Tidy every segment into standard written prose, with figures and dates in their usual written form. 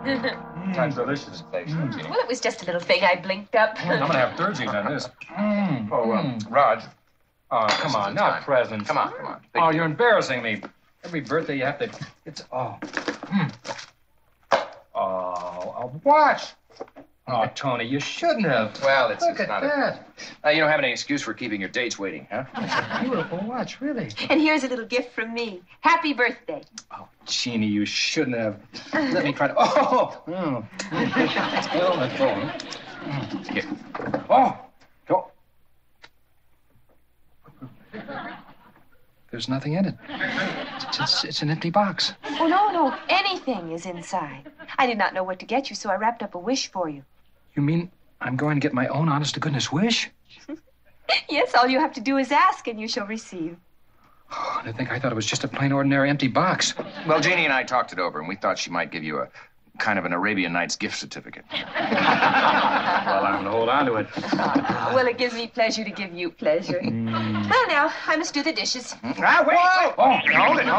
That's delicious. Thanks, Jeannie. Well, it was just a little thing I blinked up. I'm going to have thirdsies on this. Raj. Oh, come on, not presents. Come on. Oh, you're embarrassing me. Every birthday you have to... It's... Oh. Oh, watch. Oh, Tony, you shouldn't have. Well, it's Look at not that. You don't have any excuse for keeping your dates waiting, huh? Beautiful watch, really. And here's a little gift from me. Happy birthday. Oh, Jeannie, you shouldn't have. Let me try to... Oh! Still on the phone. Here. Oh! Go. There's nothing in it. It's an empty box. Oh, no. Anything is inside. I did not know what to get you, so I wrapped up a wish for you. You mean I'm going to get my own honest-to-goodness wish? Yes, all you have to do is ask, and you shall receive. Oh, I thought it was just a plain, ordinary empty box. Well, Jeannie and I talked it over, and we thought she might give you a kind of an Arabian Nights gift certificate. Well, I'm going to hold on to it. Well, it gives me pleasure to give you pleasure. Well, now, I must do the dishes. Wait! Oh, hold it.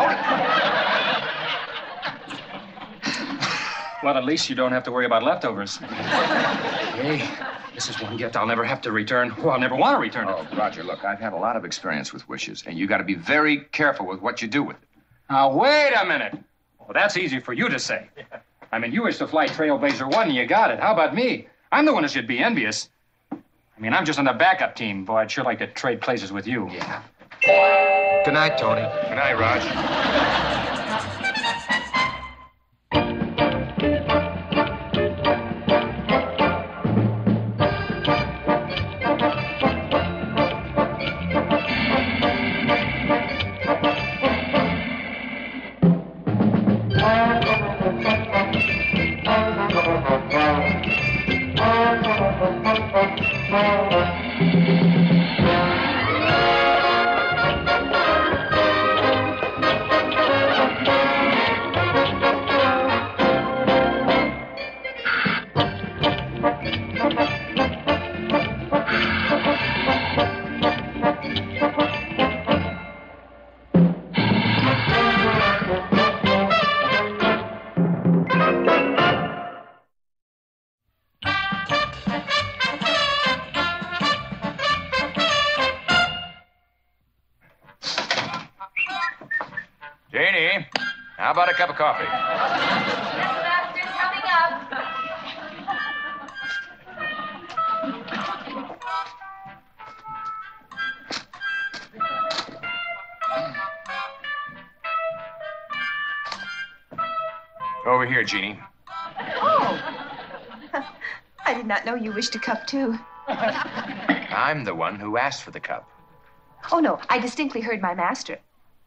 Well, at least you don't have to worry about leftovers. Hey, this is one gift I'll never have to return. Well, I'll never want to return it. Oh, Roger, look, I've had a lot of experience with wishes, and you got to be very careful with what you do with it. Now, wait a minute. Well, that's easy for you to say. I mean, you wish to fly Trailblazer 1 and you got it. How about me? I'm the one who should be envious. I mean, I'm just on the backup team. Boy, I'd sure like to trade places with you. Yeah. Good night, Tony. Good night, Raj. Janie, how about a cup of coffee? Master's coming up. Over here, Jeannie. Oh. I did not know you wished a cup, too. I'm the one who asked for the cup. Oh, no, I distinctly heard my master.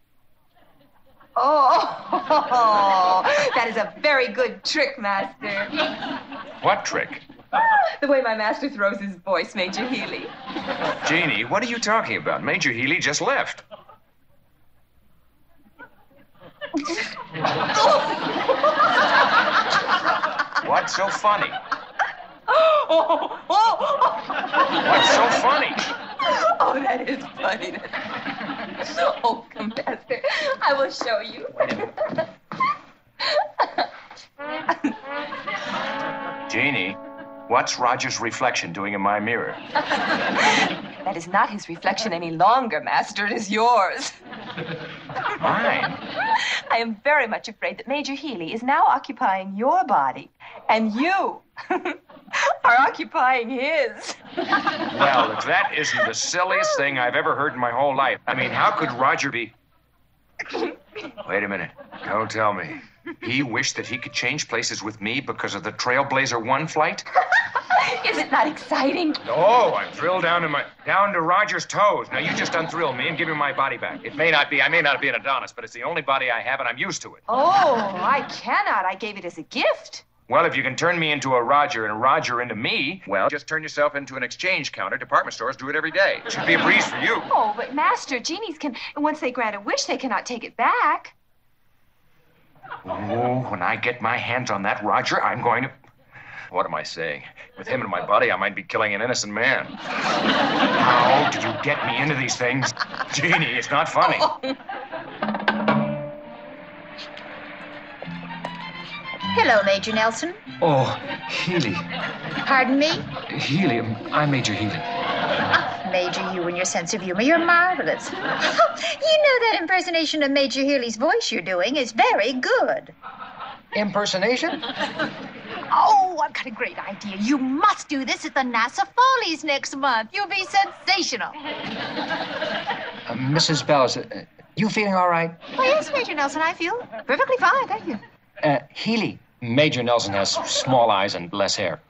Oh, that is a very good trick, Master. What trick? The way my master throws his voice, Major Healy. Jeannie, what are you talking about? Major Healy just left. What's so funny? What's so funny? Oh, that is funny. Oh, come, Master. I will show you. Jeannie, what's Roger's reflection doing in my mirror? That is not his reflection any longer, Master. It is yours. Mine? I am very much afraid that Major Healy is now occupying your body, and you are occupying his. Well, if that isn't the silliest thing I've ever heard in my whole life. I mean, how could Roger be... Wait a minute. Don't tell me. He wished that he could change places with me because of the Trailblazer 1 flight? Is it not exciting? Oh, I'm thrilled down to Roger's toes. Now, you just unthrill me and give me my body back. I may not be an Adonis, but it's the only body I have, and I'm used to it. Oh, I cannot. I gave it as a gift. Well, if you can turn me into a Roger and a Roger into me, well, just turn yourself into an exchange counter. Department stores do it every day. It should be a breeze for you. Oh, but Master, genies can, once they grant a wish, they cannot take it back. Oh, when I get my hands on that Roger, I'm going to... What am I saying? With him in my body, I might be killing an innocent man. How did you get me into these things? Jeannie, it's not funny. Oh. Hello, Major Nelson. Oh, Healy. Pardon me? Healy, I'm Major Healy. Major, you and your sense of humor, you're marvelous. You know that impersonation of Major Healy's voice you're doing is very good. Impersonation? Oh, I've got a great idea. You must do this at the NASA Follies next month. You'll be sensational. Mrs. Bells, you feeling all right? Oh, yes, Major Nelson, I feel perfectly fine, thank you. Healy. Major Nelson has small eyes and less hair.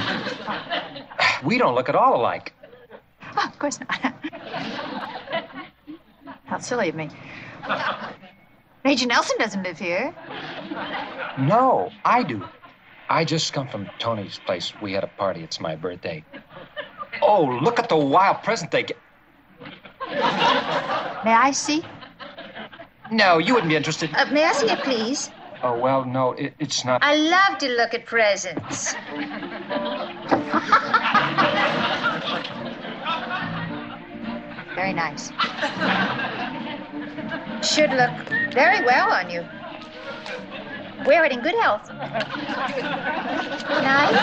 We don't look at all alike. Oh, of course not. How silly of me. Major Nelson doesn't live here. No, I do. I just come from Tony's place. We had a party. It's my birthday. Oh, look at the wild present they get. May I see? No, you wouldn't be interested. May I see it, please? Oh, well, no, it's not. I love to look at presents. Very nice. Should look very well on you. Wear it in good health. Nice.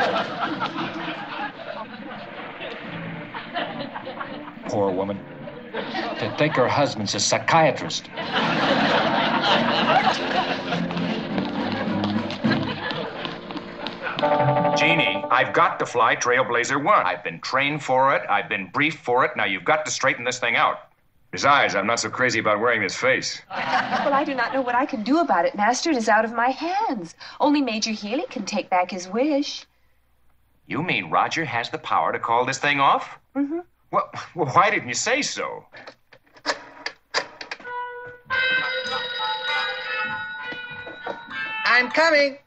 Poor woman. To think her husband's a psychiatrist. Jeannie, I've got to fly Trailblazer 1. I've been trained for it. I've been briefed for it. Now you've got to straighten this thing out. Besides, I'm not so crazy about wearing this face. Well, I do not know what I can do about it, Master. It is out of my hands. Only Major Healy can take back his wish. You mean Roger has the power to call this thing off? Mm-hmm. Well, why didn't you say so? I'm coming.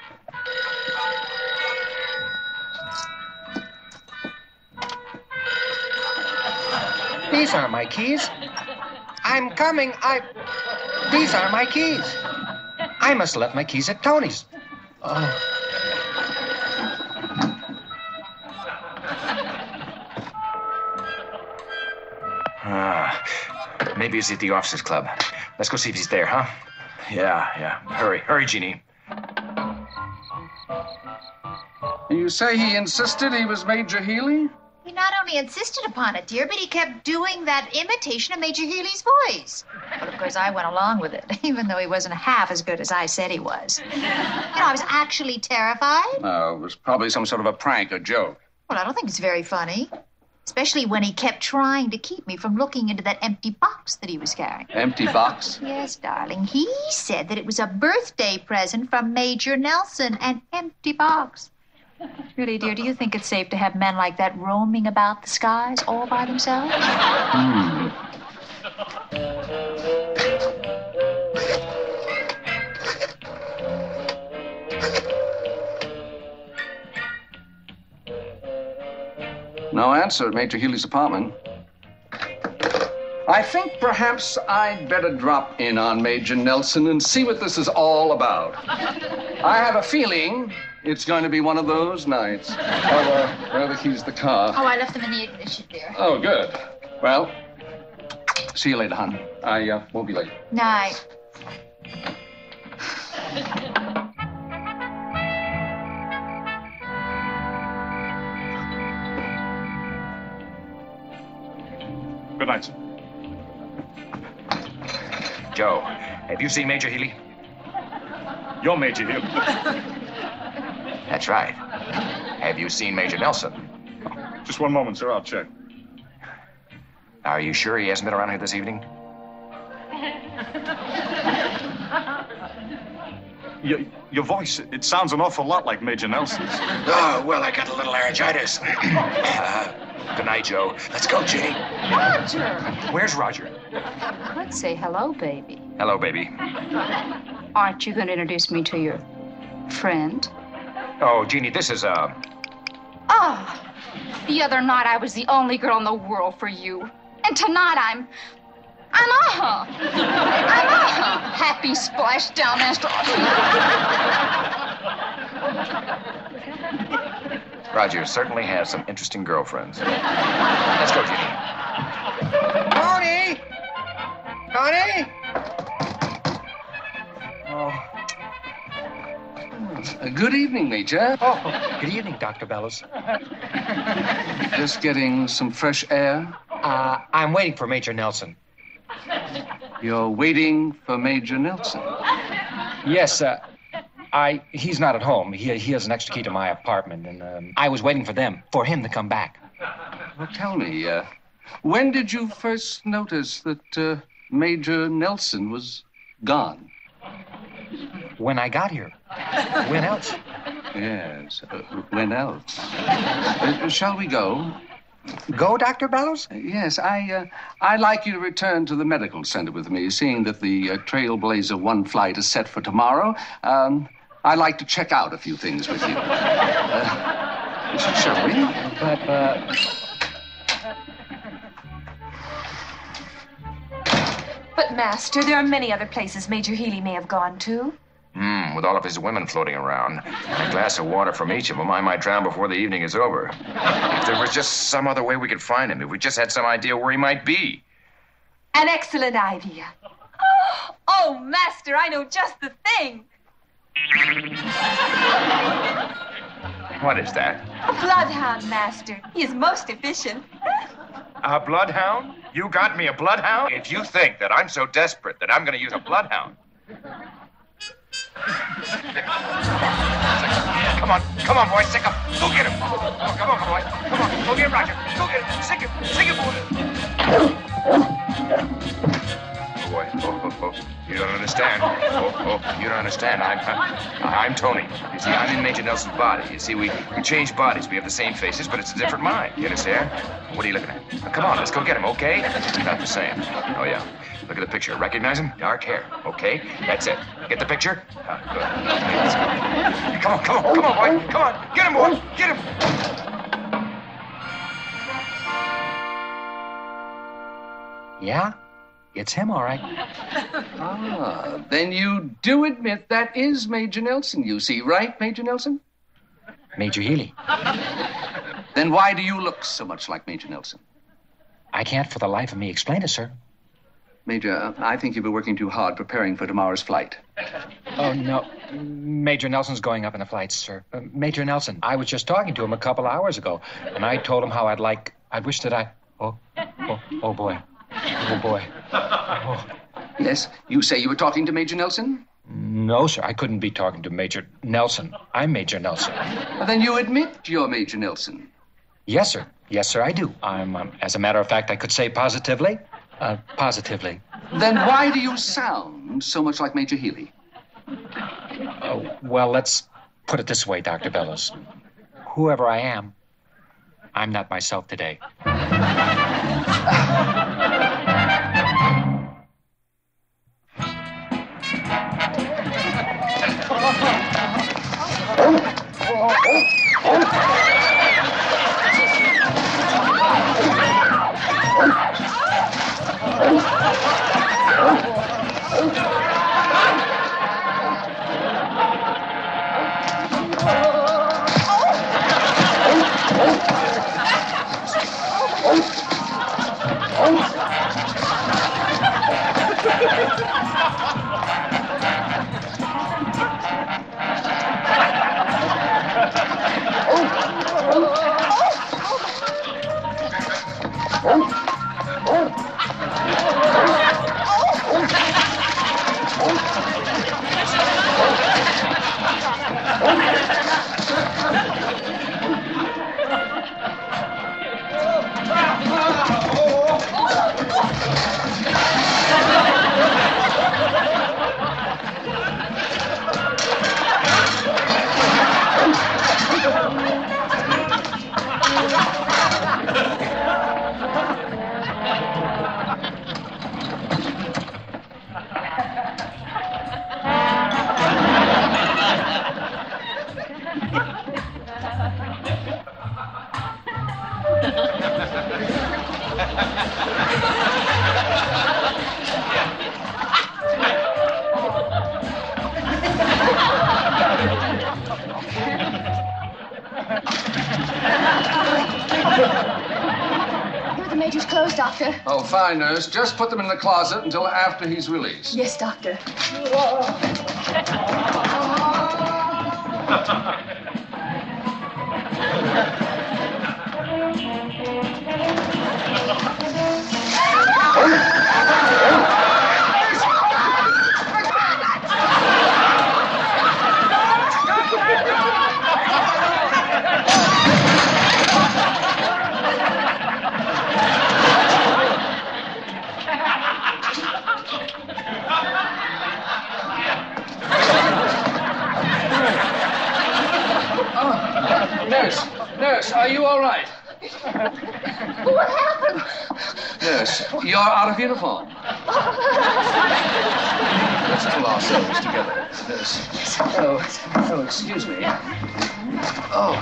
These aren't my keys. I'm coming. These are my keys. I must have left my keys at Tony's. Oh. Maybe he's at the officers' club. Let's go see if he's there, huh? Yeah. Hurry, Jeannie. You say he insisted he was Major Healy? He not only insisted upon it, dear, but he kept doing that imitation of Major Healy's voice. But of course, I went along with it, even though he wasn't half as good as I said he was. I was actually terrified. No, it was probably some sort of a prank or joke. Well, I don't think it's very funny. Especially when he kept trying to keep me from looking into that empty box that he was carrying. Empty box? Yes, darling. He said that it was a birthday present from Major Nelson, an empty box. Really, dear, do you think it's safe to have men like that roaming about the skies all by themselves? No answer at Major Healy's apartment. I think perhaps I'd better drop in on Major Nelson and see what this is all about. I have a feeling it's going to be one of those nights. Where are the keys to the car? Oh, I left them in the ignition, dear. Oh, good. Well, see you later, hon. I won't be late. Night. Good night, sir. Joe, have you seen Major Healy? You're Major Healy. That's right. Have you seen Major Nelson? Just one moment, sir. I'll check. Are you sure he hasn't been around here this evening? Your voice, it sounds an awful lot like Major Nelson's. Oh, well, I got a little laryngitis. Good night, Joe. Let's go, Jeannie. Roger! Where's Roger? Let's say hello, baby. Hello, baby. Aren't you going to introduce me to your friend? Oh, Jeannie, this is, Oh, the other night I was the only girl in the world for you. And tonight I'm a happy splashdown master. Roger certainly has some interesting girlfriends. Let's go, Jeannie. Tony! Tony! Oh. Good evening, Major. Oh, good evening, Dr. Bellows. Just getting some fresh air. I'm waiting for Major Nelson. You're waiting for Major Nelson? Yes, he's not at home. He has an extra key to my apartment, and I was waiting for him to come back. Well, tell me, when did you first notice that Major Nelson was gone? When I got here. When else? Yes, when else? Shall we go? Go, Dr. Bellows? Yes, I'd like you to return to the medical center with me, seeing that the Trailblazer 1 flight is set for tomorrow. I'd like to check out a few things with you. Shall we? But, Master, there are many other places Major Healy may have gone to. With all of his women floating around. And a glass of water from each of them, I might drown before the evening is over. If there was just some other way we could find him, if we just had some idea where he might be. An excellent idea. Oh, Master, I know just the thing. What is that? A bloodhound, Master. He is most efficient. A bloodhound? You got me a bloodhound? If you think that I'm so desperate that I'm going to use a bloodhound. Come on, boy, sick him. Go get him. Oh, come on, boy. Come on, go get Roger. Go get him. Sick him, boy. Boy, oh, you don't understand. You don't understand. I'm Tony. You see, I'm in Major Nelson's body. You see, we change bodies. We have the same faces, but it's a different mind. You understand? What are you looking at? Now, come on, let's go get him, okay? Not the same. Oh, yeah. Look at the picture. Recognize him? Dark hair. Okay? That's it. Get the picture? Good. Come on, boy. Come on. Get him, boy. Get him. Yeah? It's him, all right. Then you do admit that is Major Nelson, you see, right, Major Nelson? Major Healy. Then why do you look so much like Major Nelson? I can't for the life of me explain it, sir. Major, I think you've been working too hard preparing for tomorrow's flight. Oh, no. Major Nelson's going up in the flight, sir. Major Nelson, I was just talking to him a couple hours ago, and I told him how I'd wish that I... Oh, boy. Oh, boy. Oh. Yes? You say you were talking to Major Nelson? No, sir. I couldn't be talking to Major Nelson. I'm Major Nelson. Well, then you admit you're Major Nelson. Yes, sir. Yes, sir, I do. I'm, as a matter of fact, I could say positively. Positively. Then why do you sound so much like Major Healy? Well, let's put it this way, Dr. Bellows. Whoever I am, I'm not myself today. Here are the Major's clothes, Doctor. Oh, fine, nurse. Just put them in the closet until after he's released. Yes, Doctor. Nurse, are you all right? What happened? Nurse, you're out of uniform. Let's pull ourselves together, nurse. Oh, excuse me. Oh.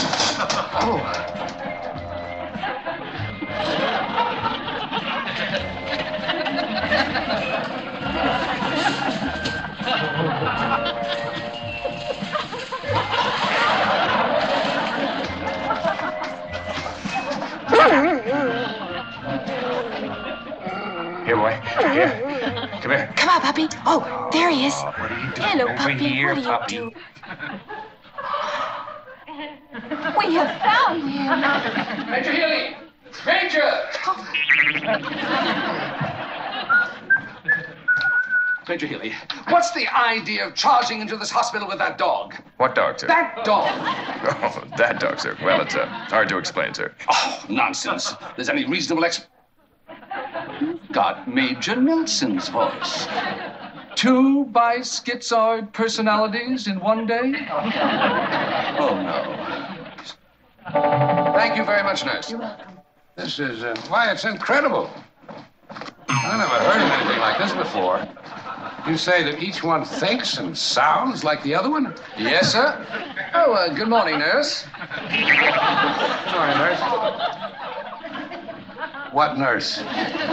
Here, boy. Here. Come here. Come on, puppy. Oh, there he is. Oh, what are you doing Hello, over puppy. here, What are you puppy? doing? We have found him. Major Healy! Major! Major Healy, what's the idea of charging into this hospital with that dog? What dog, sir? That dog! Oh, that dog, sir. Well, it's hard to explain, sir. Oh, nonsense. There's any reasonable You've got Major Nelson's voice. 2 bi-schizoid personalities in one day? Oh, no. Thank you very much, nurse. You're welcome. This is, why, it's incredible. I never heard of anything like this before. You say that each one thinks and sounds like the other one? Yes, sir. Oh, good morning, nurse. Good morning, nurse. What nurse?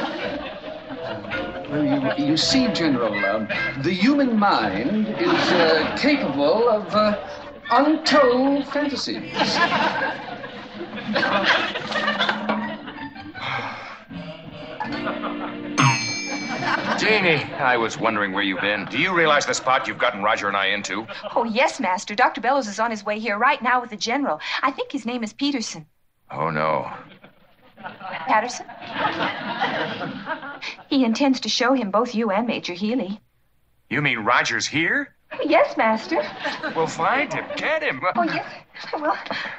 Well, you see, General, the human mind is capable of untold fantasies. Jeannie, I was wondering where you've been. Do you realize the spot you've gotten Roger and I into? Oh, yes, Master. Dr. Bellows is on his way here right now with the general. I think his name is Peterson. Oh, no. Patterson? He intends to show him both you and Major Healy. You mean Roger's here? Yes, Master. Well, find him. Get him. Oh, yes. Well,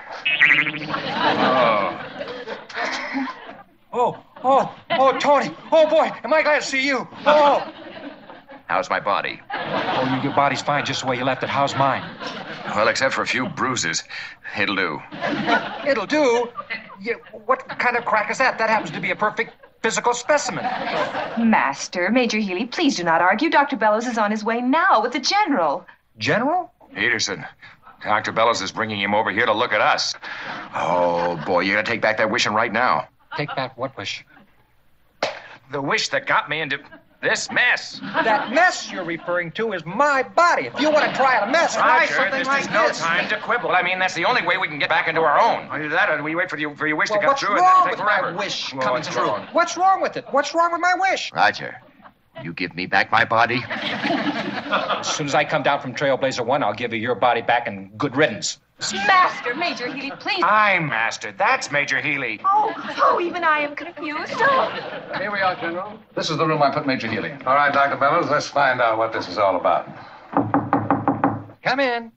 Oh, Tony. Oh, boy, am I glad to see you. Oh. How's my body? Oh, your body's fine just the way you left it. How's mine? Well, except for a few bruises. It'll do. It'll do? What kind of crack is that? That happens to be a perfect physical specimen. Master, Major Healy, please do not argue. Dr. Bellows is on his way now with the general. General? Peterson, Dr. Bellows is bringing him over here to look at us. Oh, boy, you gotta take back that wishing right now. Take back what wish? The wish that got me into this mess. That mess you're referring to is my body. If you want to try a mess, try Roger, something this like is no this. time to quibble. I mean, that's the only way we can get back into our own. Either that or we wait for your wish to Well, come what's true and wrong then with take forever. my wish Well, coming what's true? wrong? What's wrong with it? What's wrong with my wish? Roger, you give me back my body? As soon as I come down from Trailblazer 1, I'll give you your body back and good riddance. Master, Major Healy, please. I'm Master. That's Major Healy. Oh, even I am confused. Oh. Here we are, General. This is the room I put Major Healy in. All right, Dr. Bellows, let's find out what this is all about. Come in.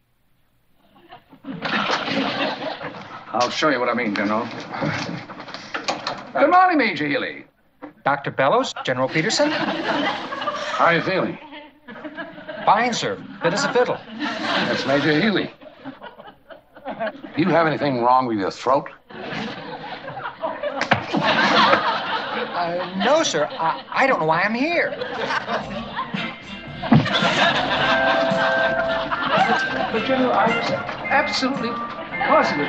I'll show you what I mean, General. Good morning, Major Healy. Dr. Bellows, General Peterson. How are you feeling? Fine, sir. Fit as a fiddle. That's Major Healy. Do you have anything wrong with your throat? No, sir. I don't know why I'm here. But, General, I'm absolutely positive.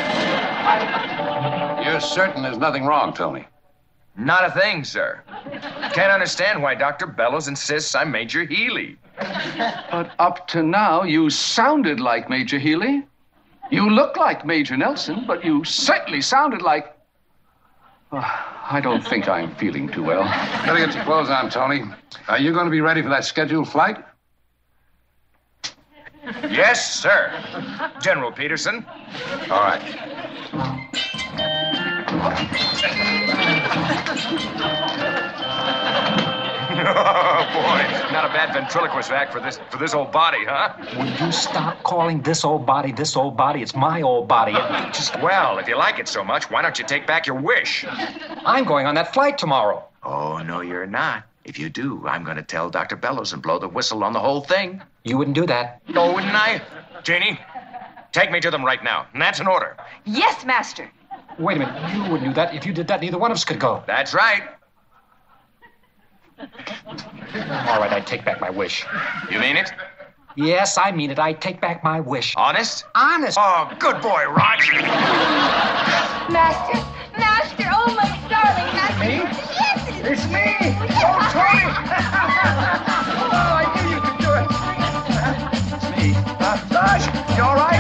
You're certain there's nothing wrong, Tony? Not a thing, sir. Can't understand why Dr. Bellows insists I'm Major Healy. But up to now, you sounded like Major Healy. You look like Major Nelson, but you certainly sounded like... I don't think I'm feeling too well. Better get your clothes on, Tony. Are you going to be ready for that scheduled flight? Yes, sir. General Peterson. All right. Oh, boy. Not a bad ventriloquist act for this old body, huh? Will you stop calling this old body this old body? It's my old body. Well, if you like it so much, why don't you take back your wish? I'm going on that flight tomorrow. Oh, no, you're not. If you do, I'm going to tell Dr. Bellows and blow the whistle on the whole thing. You wouldn't do that. Oh, wouldn't I? Janie, take me to them right now. And that's an order. Yes, Master. Wait a minute. You wouldn't do that. If you did that, neither one of us could go. That's right. All right, I take back my wish. You mean it? Yes, I mean it. I take back my wish. Honest? Honest. Oh, good boy, Roger. Master, Master, oh my darling, Master. Me? Yes, It's me! Oh, Tony! Oh, I knew you could do it. It's me. Raj, you all right?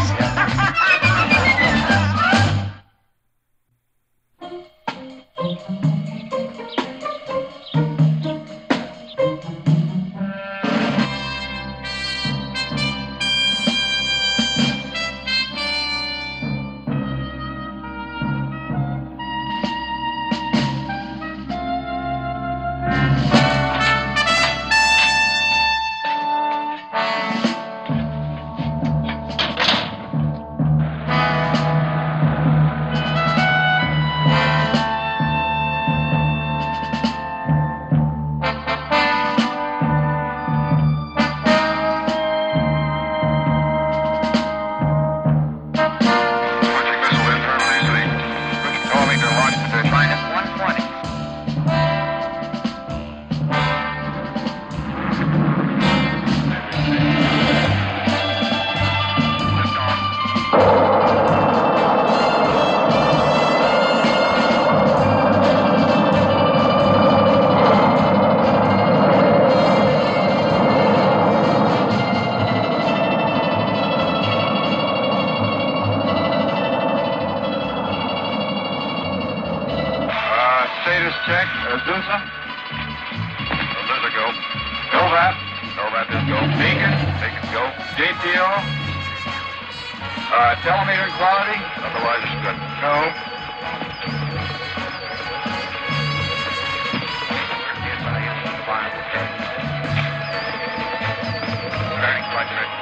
Status check. Azusa? Azusa, go. Novat? Novat is go. Beacon? Beacon, go. JPO? Telemeter quality? Otherwise it's good. Go. Starting flight ready.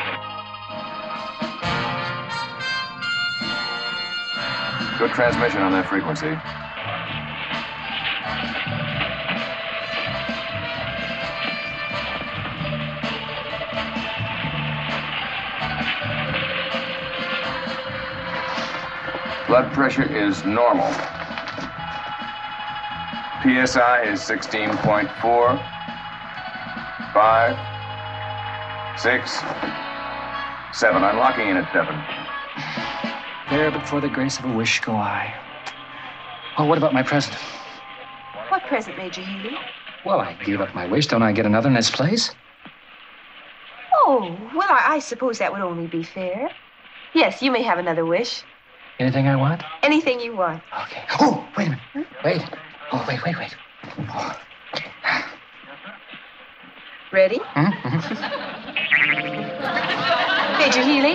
Good transmission on that frequency. Blood pressure is normal. PSI is 16.4. 5, 6, 7. I'm locking in at 7. There, but for the grace of a wish go I. Oh, what about my present? What present, Major Healy? Well, I gave up my wish. Don't I get another in its place? Oh, well, I suppose that would only be fair. Yes, you may have another wish. Anything I want? Anything you want. Okay. Oh, wait a minute. Wait. Oh, wait. Oh. Ready? Mm-hmm. Major Healy?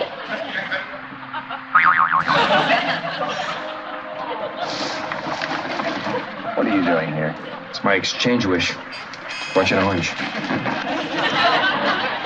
What are you doing here? It's my exchange wish. Bunch of orange.